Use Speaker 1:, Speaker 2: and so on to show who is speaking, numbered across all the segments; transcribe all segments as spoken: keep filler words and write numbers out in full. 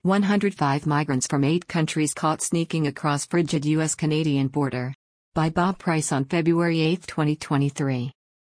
Speaker 1: one hundred five migrants from eight countries caught sneaking across frigid U S Canadian border. By Bob Price on February eighth, twenty twenty-three.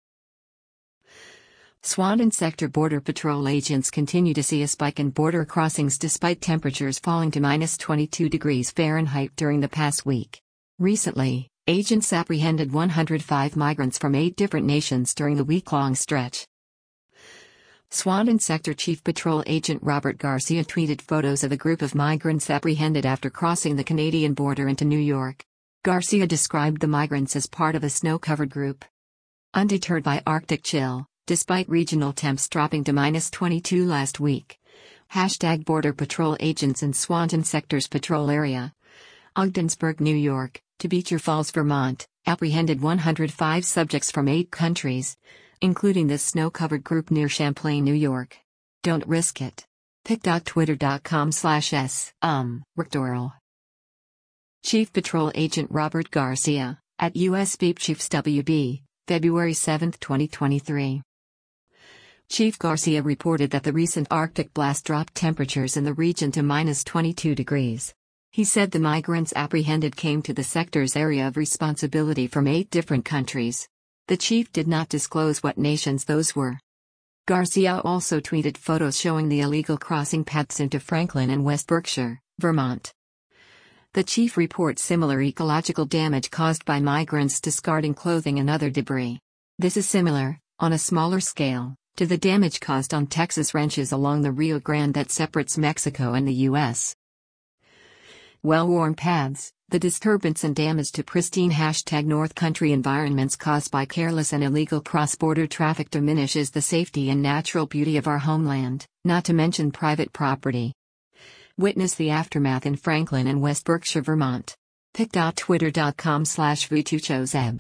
Speaker 1: Swampton Sector Border Patrol agents continue to see a spike in border crossings despite temperatures falling to minus twenty-two degrees Fahrenheit during the past week. Recently, agents apprehended one hundred five migrants from eight different nations during the week-long stretch. Swampton Sector Chief Patrol Agent Robert Garcia tweeted photos of a group of migrants apprehended after crossing the Canadian border into New York. Garcia described the migrants as part of a snow-covered group. Undeterred by Arctic chill, despite regional temps dropping to minus twenty-two last week. Hashtag Border Patrol agents in Swampton Sector's patrol area. Ogdensburg, New York, to Beecher Falls, Vermont, apprehended one hundred five subjects from eight countries, including this snow-covered group near Champlain, New York. Don't risk it. pic.twitter.com slash s, um, Rectoral. Chief Patrol Agent Robert Garcia, at U S Beep Chiefs W B, February seventh, twenty twenty-three. Chief Garcia reported that the recent Arctic blast dropped temperatures in the region to minus twenty-two degrees. He said the migrants apprehended came to the sector's area of responsibility from eight different countries. The chief did not disclose what nations those were. Garcia also tweeted photos showing the illegal crossing paths into Franklin and West Berkshire, Vermont. The chief reports similar ecological damage caused by migrants discarding clothing and other debris. This is similar, on a smaller scale, to the damage caused on Texas ranches along the Rio Grande that separates Mexico and the U S Well-worn paths, the disturbance and damage to pristine hashtag North Country environments caused by careless and illegal cross-border traffic diminishes the safety and natural beauty of our homeland, not to mention private property. Witness the aftermath in Franklin and West Berkshire, Vermont. pic.twitter.com slash vutuchozeb.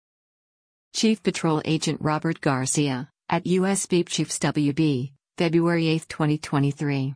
Speaker 1: Chief Patrol Agent Robert Garcia, at U S Beep Chiefs W B, February eighth, twenty twenty-three.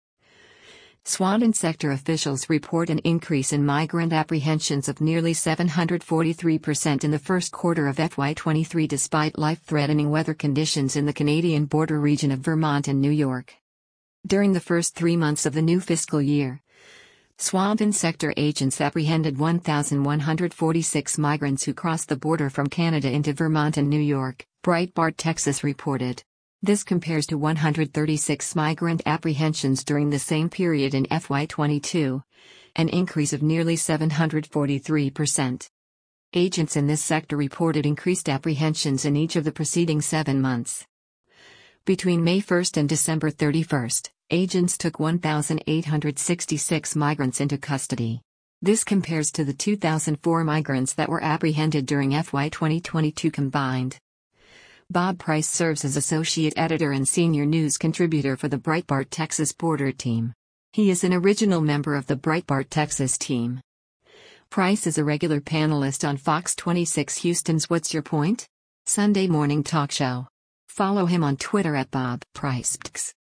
Speaker 1: Swampton Sector officials report an increase in migrant apprehensions of nearly seven hundred forty-three percent in the first quarter of F Y twenty-three despite life-threatening weather conditions in the Canadian border region of Vermont and New York. During the first three months of the new fiscal year, Swampton Sector agents apprehended one thousand one hundred forty-six migrants who crossed the border from Canada into Vermont and New York, Breitbart Texas reported. This compares to one hundred thirty-six migrant apprehensions during the same period in F Y twenty-two, an increase of nearly seven hundred forty-three percent. Agents in this sector reported increased apprehensions in each of the preceding seven months. Between May first and December thirty-first, agents took one thousand eight hundred sixty-six migrants into custody. This compares to the two thousand four migrants that were apprehended during F Y twenty twenty-two combined. Bob Price serves as associate editor and senior news contributor for the Breitbart Texas Border Team. He is an original member of the Breitbart Texas team. Price is a regular panelist on Fox twenty-six Houston's What's Your Point? Sunday morning talk show. Follow him on Twitter at Bob Price.